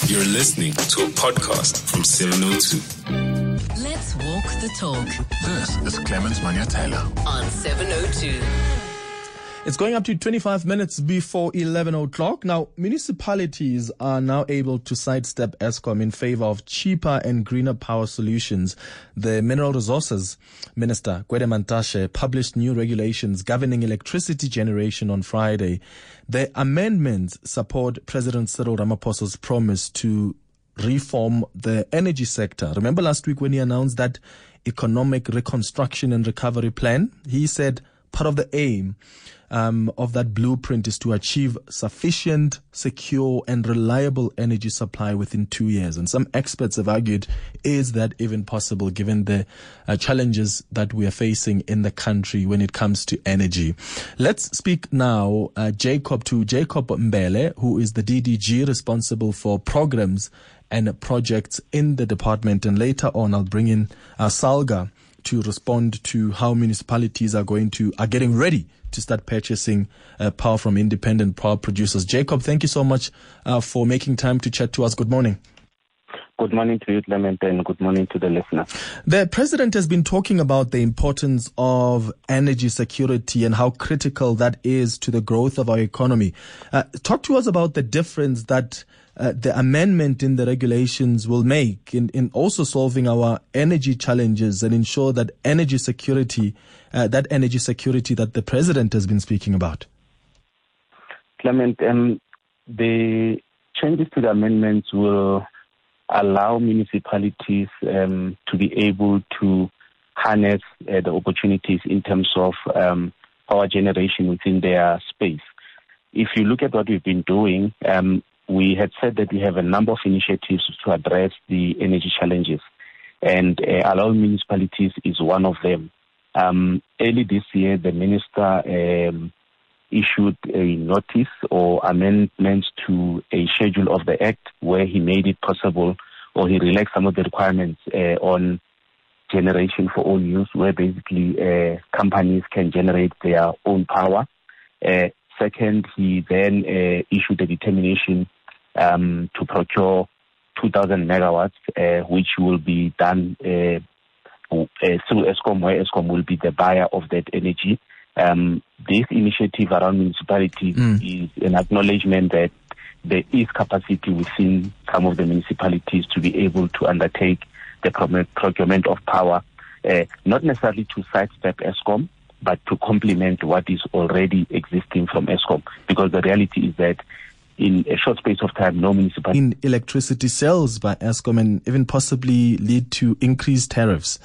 You're listening to a podcast from 702. Let's walk the talk. This is Clemens Manya-Taylor On 702. It's going up to 25 minutes before 11 o'clock. Now, municipalities are now able to sidestep Eskom in favor of cheaper and greener power solutions. The Mineral Resources Minister, Gwede Mantashe, published new regulations governing electricity generation on Friday. The amendments support President Cyril Ramaphosa's promise to reform the energy sector. Remember last week when he announced that economic reconstruction and recovery plan? He said part of the aim of that blueprint is to achieve sufficient, secure and reliable energy supply within 2 years. And some experts have argued, is that even possible given the challenges that we are facing in the country when it comes to energy? Let's speak now to Jacob Mbele, who is the DDG responsible for programs and projects in the department. And later on, I'll bring in Salga to respond to how municipalities are getting ready to start purchasing power from independent power producers. Jacob, thank you so much for making time to chat to us. Good morning. Good morning to you, Clement, and good morning to the listener. The president has been talking about the importance of energy security and how critical that is to the growth of our economy. Talk to us about the difference that the amendment in the regulations will make in also solving our energy challenges and ensure that energy security that the president has been speaking about. Clement, the changes to the amendments will allow municipalities to be able to harness the opportunities in terms of power generation within their space. If you look at what we've been doing, we had said that we have a number of initiatives to address the energy challenges, and allowing municipalities is one of them. Early this year, the minister issued a notice or amendments to a schedule of the Act where he made it possible, or he relaxed some of the requirements on generation for own use, where basically companies can generate their own power. Second, he then issued a determination to procure 2,000 megawatts, which will be done through Eskom, where Eskom will be the buyer of that energy. This initiative around municipalities is an acknowledgement that there is capacity within some of the municipalities to be able to undertake the procurement of power, not necessarily to sidestep Eskom, but to complement what is already existing from Eskom. Because the reality is that in a short space of time, no municipality... In electricity sales by Eskom and even possibly lead to increased tariffs.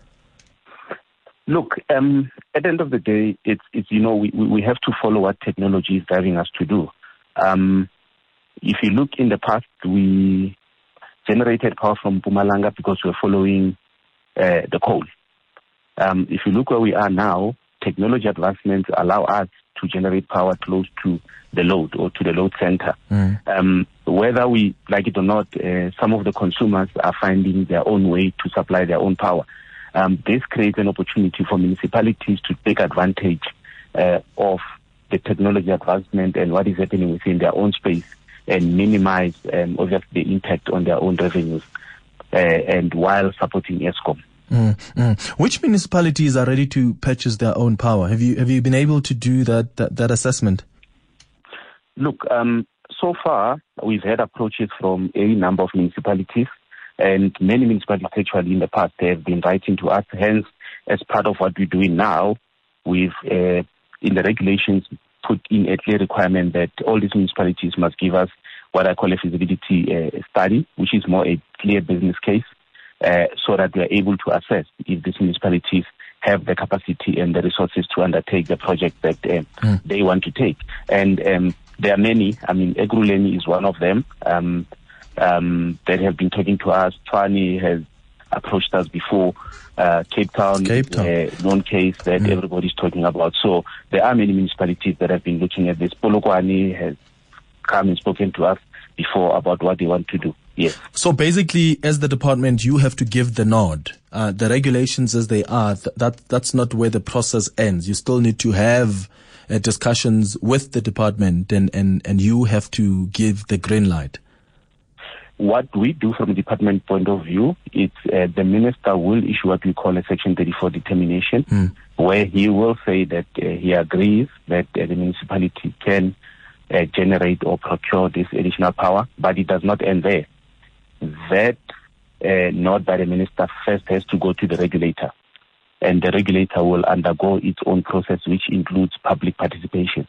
Look, at the end of the day, it's we have to follow what technology is driving us to do. If you look in the past, we generated power from Mpumalanga because we're following the coal. If you look where we are now, technology advancements allow us to generate power close to the load or to the load center. Whether we like it or not, some of the consumers are finding their own way to supply their own power. This creates an opportunity for municipalities to take advantage of the technology advancement and what is happening within their own space and minimize obviously the impact on their own revenues and while supporting Eskom. Which municipalities are ready to purchase their own power? Have you been able to do that assessment? Look, so far we've had approaches from a number of municipalities, and many municipalities actually in the past have been writing to us. Hence, as part of what we're doing now, we've in the regulations put in a clear requirement that all these municipalities must give us what I call a feasibility study, which is more a clear business case, so that we are able to assess if these municipalities have the capacity and the resources to undertake the project that they want to take. And there are many. I mean, Ekurhuleni is one of them that have been talking to us. Tshwane has approached us before. Cape Town. Known case that everybody's talking about. So there are many municipalities that have been looking at this. Polokwane has come and spoken to us before about what they want to do. Yes. So basically, as the department, you have to give the nod. The regulations as they are, that's not where the process ends. You still need to have discussions with the department and you have to give the green light. what we do from a department point of view, it's the minister will issue what we call a Section 34 determination, where he will say that he agrees that the municipality can generate or procure this additional power, but it does not end there. That note by the minister first has to go to the regulator, and the regulator will undergo its own process, which includes public participation,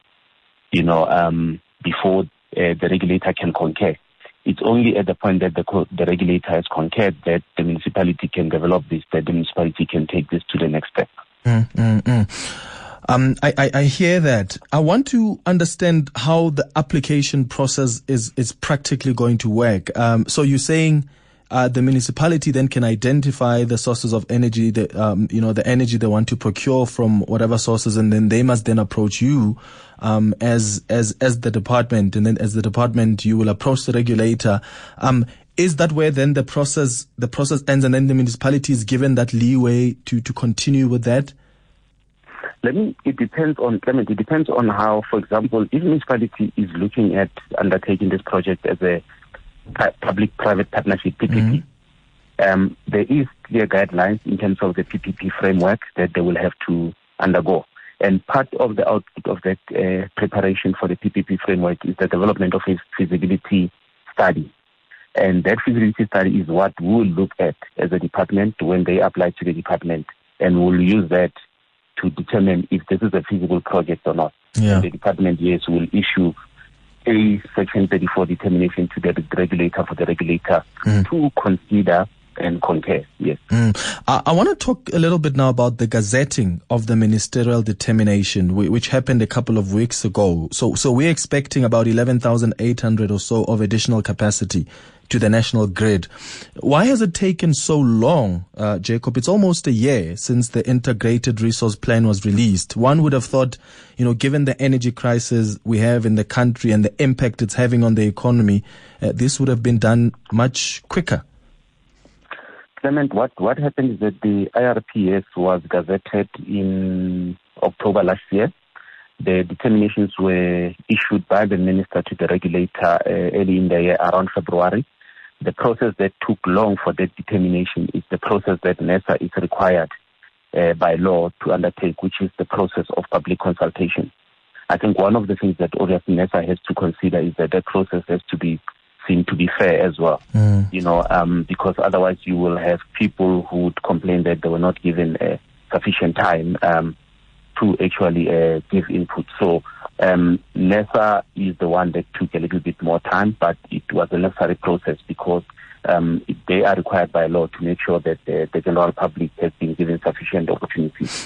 before the regulator can concur. It's only at the point that the regulator has concurred that the municipality can develop this, that the municipality can take this to the next step. I hear that. I want to understand how the application process is practically going to work. So you're saying the municipality then can identify the sources of energy, the energy they want to procure from whatever sources, and then they must then approach you as the department, and then as the department you will approach the regulator. Is that where then the process ends, and then the municipality is given that leeway to continue with that? It depends on how, for example, if the municipality is looking at undertaking this project as a public-private partnership, PPP, there is clear guidelines in terms of the PPP framework that they will have to undergo. And part of the output of that preparation for the PPP framework is the development of a feasibility study. And that feasibility study is what we'll look at as a department when they apply to the department, and we'll use that to determine if this is a feasible project or not. Yeah. And the department, yes, will issue a Section 34 determination to the regulator for the regulator to consider and concur. Yes. I want to talk a little bit now about the gazetting of the ministerial determination, which happened a couple of weeks ago. So we're expecting about 11,800 or so of additional capacity to the national grid. Why has it taken so long, Jacob? It's almost a year since the integrated resource plan was released. One would have thought, given the energy crisis we have in the country and the impact it's having on the economy, this would have been done much quicker. Clement, what happened is that the IRPS was gazetted in October last year. The determinations were issued by the minister to the regulator early in the year, around February. The process that took long for that determination is the process that NERSA is required by law to undertake, which is the process of public consultation. I think one of the things that obviously NERSA has to consider is that that process has to be seen to be fair as well, because otherwise you will have people who would complain that they were not given sufficient time to actually give input. So NERSA is the one that took a little bit more time, but it was a necessary process because they are required by law to make sure that the general public has been given sufficient opportunities,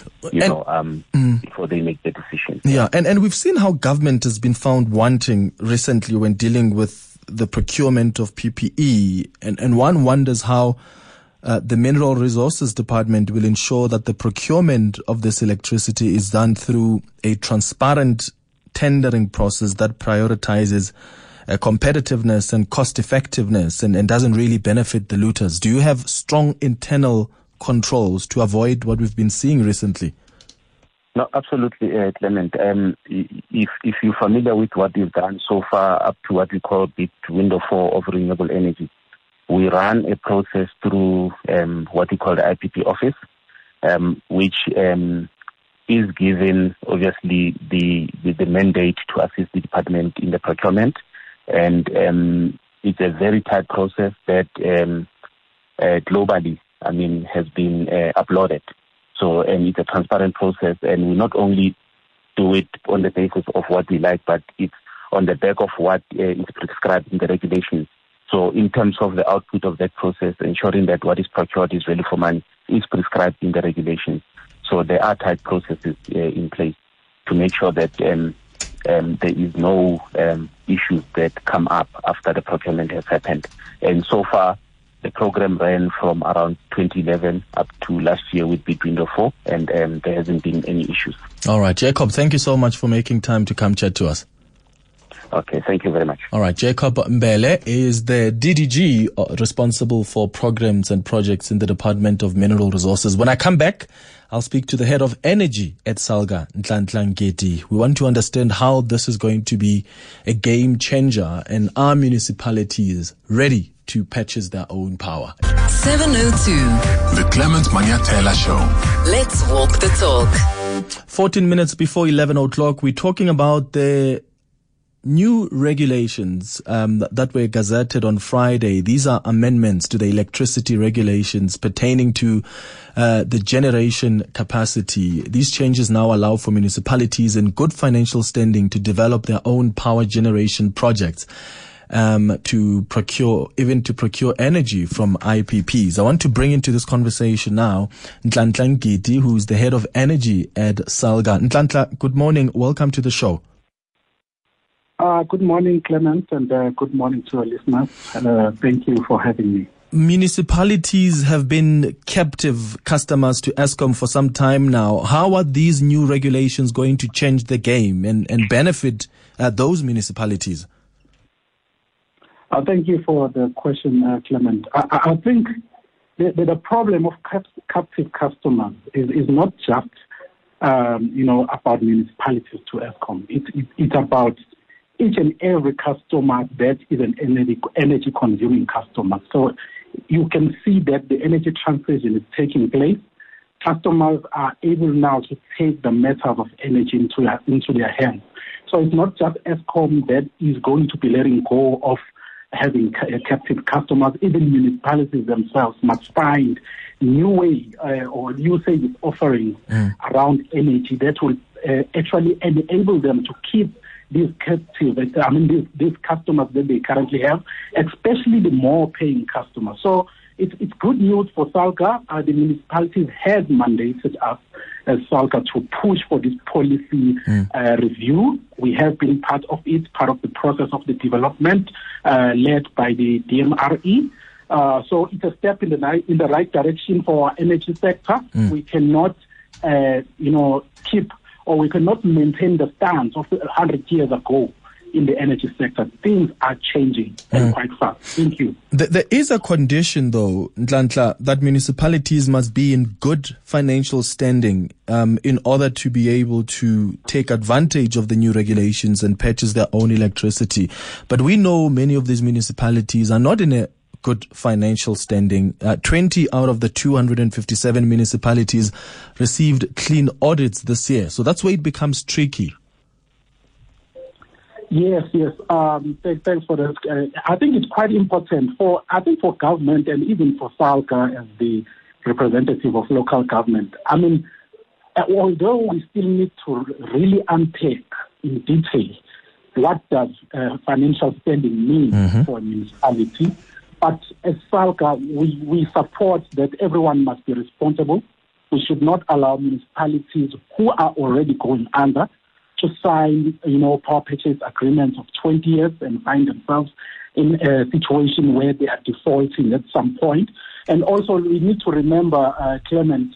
before they make the decision. Yeah, and we've seen how government has been found wanting recently when dealing with the procurement of PPE, and one wonders how the Mineral Resources Department will ensure that the procurement of this electricity is done through a transparent tendering process that prioritizes competitiveness and cost effectiveness and doesn't really benefit the looters. Do you have strong internal controls to avoid what we've been seeing recently? No, absolutely, Clement. If you're familiar with what we've done so far up to what we call bid window 4 of renewable energy, we run a process through what we call the IPP office, which is given, obviously, the mandate to assist the department in the procurement. And it's a very tight process that globally, has been uploaded. So, and it's a transparent process, and we not only do it on the basis of what we like, but it's on the back of what is prescribed in the regulations. So in terms of the output of that process, ensuring that what is procured is value for money is prescribed in the regulations. So there are tight processes in place to make sure that there is no issues that come up after the procurement has happened. And so far, the program ran from around 2011 up to last year with bid window 4, and there hasn't been any issues. All right, Jacob, thank you so much for making time to come chat to us. Okay, thank you very much. All right, Jacob Mbele is the DDG responsible for programs and projects in the Department of Mineral Resources. When I come back, I'll speak to the head of energy at Salga, Nhlanhla Ngeti. We want to understand how this is going to be a game changer, and are municipalities ready to purchase their own power. 702. The Clement Manyatela Show. Let's walk the talk. 14 minutes before 11 o'clock, we're talking about the new regulations that were gazetted on Friday. These are amendments to the electricity regulations pertaining to the generation capacity. These changes now allow for municipalities in good financial standing to develop their own power generation projects, to procure energy from IPPs. I want to bring into this conversation now Nhlanhla Ngidi, who's the head of energy at SALGA. Nhlanhla, good morning. Welcome to the show. Good morning, Clement, and good morning to our listeners. Thank you for having me. Municipalities have been captive customers to Eskom for some time now. How are these new regulations going to change the game and benefit those municipalities? Thank you for the question, Clement. I think the problem of captive customers is not just about municipalities to Eskom. It's about each and every customer that is an energy consuming customer. So you can see that the energy transition is taking place. Customers are able now to take the matters of energy into their hands. So it's not just Eskom that is going to be letting go of having captive customers. Even municipalities themselves must find new way or new service offerings around energy that will actually enable them to keep these captive, these customers that they currently have, especially the more paying customers. So it's good news for SALGA. The municipalities have mandated us as SALGA to push for this policy review. We have been part of it, part of the process of the development led by the DMRE. So it's a step in the right direction for our energy sector. We cannot, keep, or we cannot maintain the stance of 100 years ago in the energy sector. Things are changing quite fast. Thank you. There is a condition, though, Nhlanhla, that municipalities must be in good financial standing in order to be able to take advantage of the new regulations and purchase their own electricity. But we know many of these municipalities are not in a good financial standing. 20 out of the 257 municipalities received clean audits this year. So that's where it becomes tricky. Yes. Thanks for that. I think it's quite important for government and even for SALGA as the representative of local government. Although we still need to really unpack in detail what does financial standing mean for a municipality, but as SALGA, we support that everyone must be responsible. We should not allow municipalities who are already going under to sign, power purchase agreements of 20 years and find themselves in a situation where they are defaulting at some point. And also, we need to remember, Clement,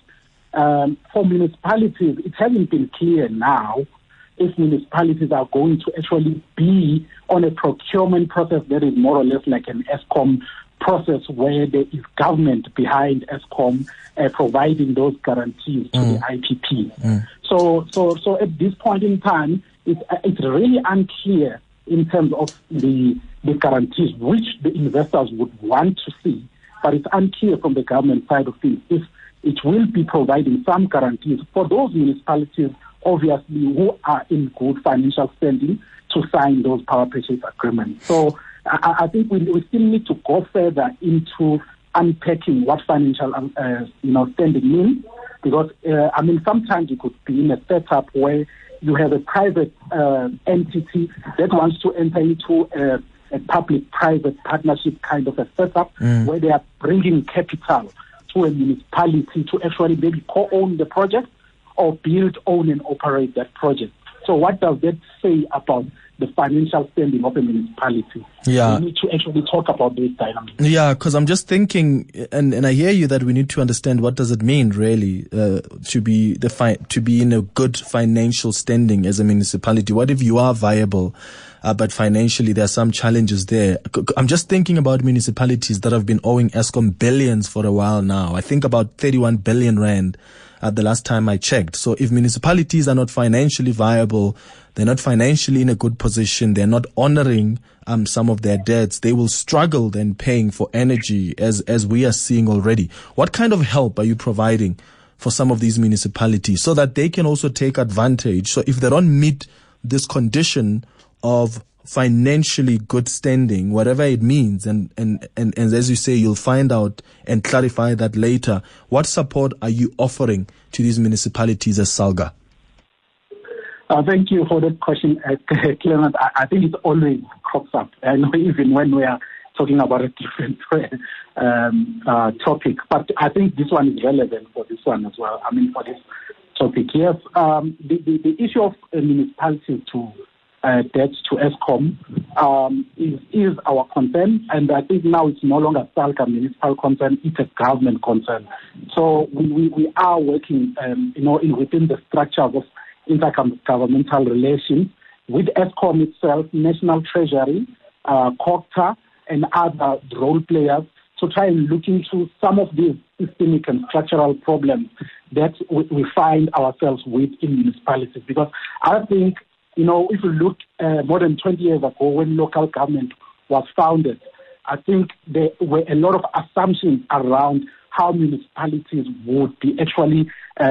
for municipalities, it hasn't been clear now if municipalities are going to actually be on a procurement process that is more or less like an Eskom process where there is government behind Eskom providing those guarantees to the IPP. So at this point in time, it's really unclear in terms of the guarantees which the investors would want to see, but it's unclear from the government side of things if it will be providing some guarantees for those municipalities, obviously, who are in good financial standing to sign those power purchase agreements. So I think we still need to go further into unpacking what financial standing means, because sometimes you could be in a setup where you have a private entity that wants to enter into a public-private partnership kind of a setup where they are bringing capital to a municipality to actually maybe co-own the project or build, own, and operate that project. So what does that say about the financial standing of a municipality? Yeah. We need to actually talk about this dynamic. Yeah, because I'm just thinking, and I hear you, that we need to understand what does it mean really to be in a good financial standing as a municipality. What if you are viable but financially there are some challenges there. I'm just thinking about municipalities that have been owing Eskom billions for a while now. I think about 31 billion rand the last time I checked. So if municipalities are not financially viable, they're not financially in a good position, they're not honoring some of their debts, they will struggle then paying for energy as we are seeing already. What kind of help are you providing for some of these municipalities so that they can also take advantage? So if they don't meet this condition of financially good standing, whatever it means, and as you say, you'll find out and clarify that later, what support are you offering to these municipalities as SALGA? Thank you for that question, Clement. I think it always crops up, even when we are talking about a different topic. But I think this one is relevant for this one as well. For this topic. Yes, the issue of municipalities to debt to Eskom is our concern, and I think now it's no longer SALGA municipal concern, it's a government concern. So we are working, within the structure of intergovernmental relations with Eskom itself, National Treasury, COGTA, and other role players to try and look into some of these systemic and structural problems that we find ourselves with in municipalities. Because I think, if you look more than 20 years ago when local government was founded, I think there were a lot of assumptions around how municipalities would be actually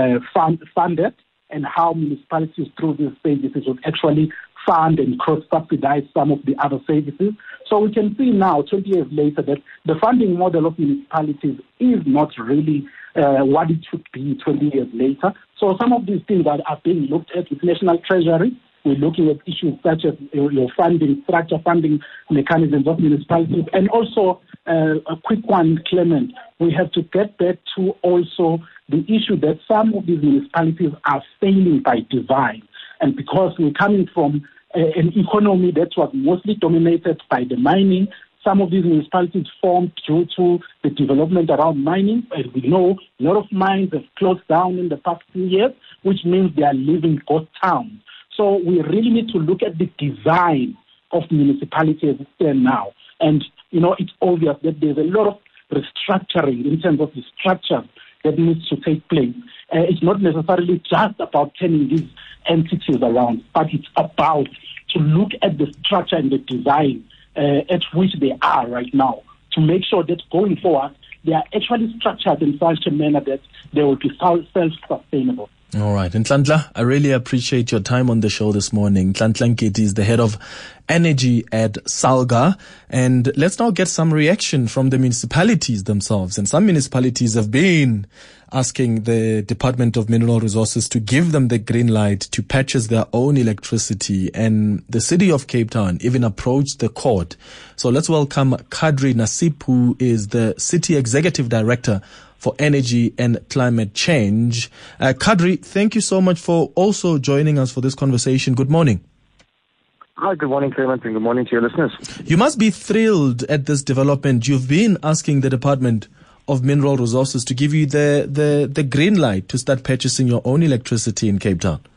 funded and how municipalities through these services would actually fund and cross-subsidize some of the other services. So we can see now, 20 years later, that the funding model of municipalities is not really what it should be 20 years later. So some of these things are being looked at with National Treasury. We're looking at issues such as your funding structure, funding mechanisms of municipalities, and also a quick one, Clement, we have to get back to also the issue that some of these municipalities are failing by design. And because we're coming from an economy that was mostly dominated by the mining, some of these municipalities formed due to the development around mining. And we know a lot of mines have closed down in the past few years, which means they are living ghost towns. So we really need to look at the design of municipalities as it stands now. And, it's obvious that there's a lot of restructuring in terms of the structure that needs to take place. It's not necessarily just about turning these entities around, but it's about to look at the structure and the design at which they are right now to make sure that going forward, they are actually structured in such a manner that they will be self-sustainable. All right. And Nhlanhla, I really appreciate your time on the show this morning. Nhlanhla Nketi is the head of energy at SALGA. And let's now get some reaction from the municipalities themselves. And some municipalities have been asking the Department of Mineral Resources to give them the green light to purchase their own electricity. And the city of Cape Town even approached the court. So let's welcome Kadri Nassib, who is the City Executive Director for Energy and Climate Change. Kadri, thank you so much for also joining us for this conversation. Good morning. Hi, good morning, Clement, and good morning to your listeners. You must be thrilled at this development. You've been asking the Department of Mineral Resources to give you the green light to start purchasing your own electricity in Cape Town.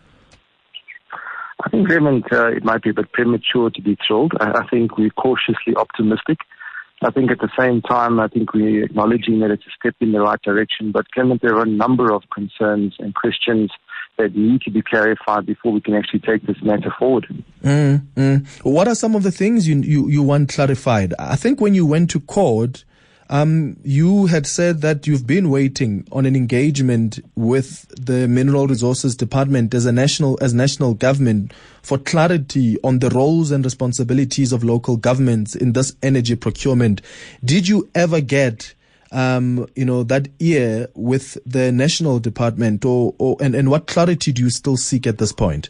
I think, Clement, it might be a bit premature to be thrilled. I think we're cautiously optimistic. I think at the same time, I think we're acknowledging that it's a step in the right direction. But, Clement, there are a number of concerns and questions that need to be clarified before we can actually take this matter forward. What are some of the things you want clarified? I think when you went to court, you had said that you've been waiting on an engagement with the Mineral Resources Department as national government for clarity on the roles and responsibilities of local governments in this energy procurement. Did you ever get that ear with the national department, and what clarity do you still seek at this point?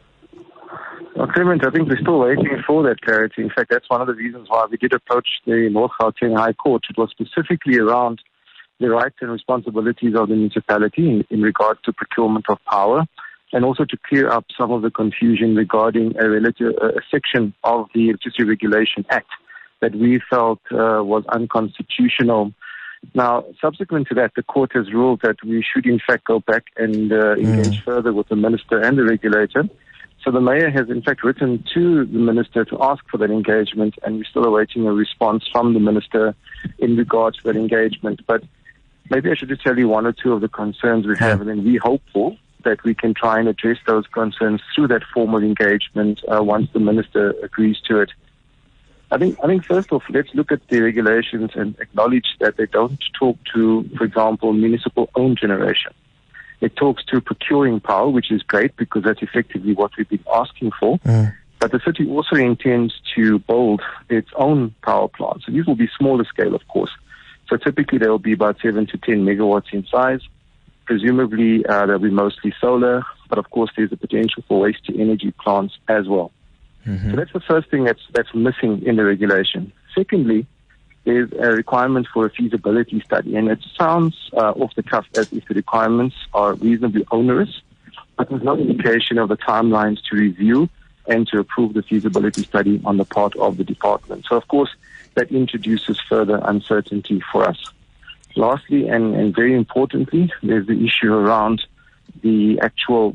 Well, Clement, I think we're still waiting for that clarity. In fact, that's one of the reasons why we did approach the North Gauteng High Court. It was specifically around the rights and responsibilities of the municipality in regard to procurement of power, and also to clear up some of the confusion regarding a section of the Electricity Regulation Act that we felt was unconstitutional. Now, subsequent to that, the court has ruled that we should in fact go back and engage further with the minister and the regulator So the mayor has in fact written to the minister to ask for that engagement, and we're still awaiting a response from the minister in regard to that engagement. But maybe I should just tell you one or two of the concerns we have, and then we're hopeful that we can try and address those concerns through that formal engagement once the minister agrees to it. I think first off, let's look at the regulations and acknowledge that they don't talk to, for example, municipal-owned generation. It talks to procuring power, which is great because that's effectively what we've been asking for. But the city also intends to build its own power plants. So these will be smaller scale, of course. So typically there will be about 7 to 10 megawatts in size. Presumably they'll be mostly solar, but of course there's the potential for waste-to-energy plants as well. So that's the first thing that's missing in the regulation. Secondly, there's a requirement for a feasibility study, and it sounds off the cuff as if the requirements are reasonably onerous, but there's no indication of the timelines to review and to approve the feasibility study on the part of the department. So, of course, that introduces further uncertainty for us. Lastly, and very importantly, there's the issue around the actual,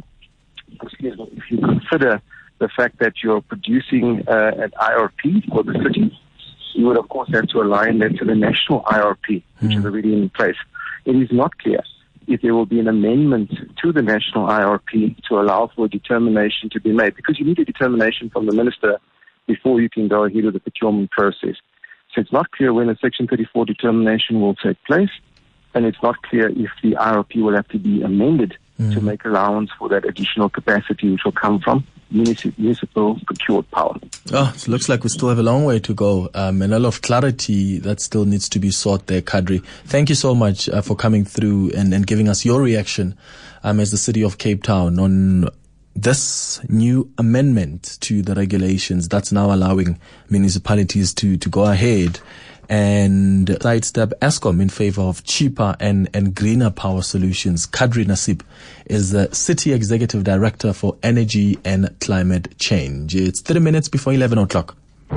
if you consider the fact that you're producing an IRP for the city, you would, of course, have to align that to the national IRP, which is already in place. It is not clear if there will be an amendment to the national IRP to allow for a determination to be made, because you need a determination from the minister before you can go ahead with the procurement process. So it's not clear when a Section 34 determination will take place, and it's not clear if the IRP will have to be amended to make allowance for that additional capacity which will come from municipal procured power. Oh, it looks like we still have a long way to go, and a lot of clarity that still needs to be sought there, Kadri. Thank you so much for coming through and giving us your reaction as the City of Cape Town on this new amendment to the regulations that's now allowing municipalities to go ahead and sidestep Eskom in favor of cheaper and greener power solutions. Kadri Nassib is the City Executive Director for Energy and Climate Change. It's 30 minutes before 11 o'clock.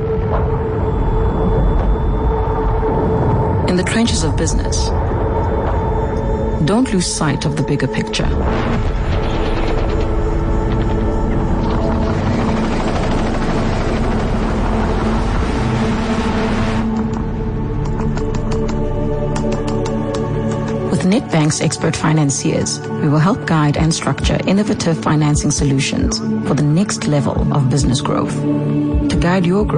In the trenches of business, don't lose sight of the bigger picture. With Nedbank's expert financiers, we will help guide and structure innovative financing solutions for the next level of business growth. To guide your growth,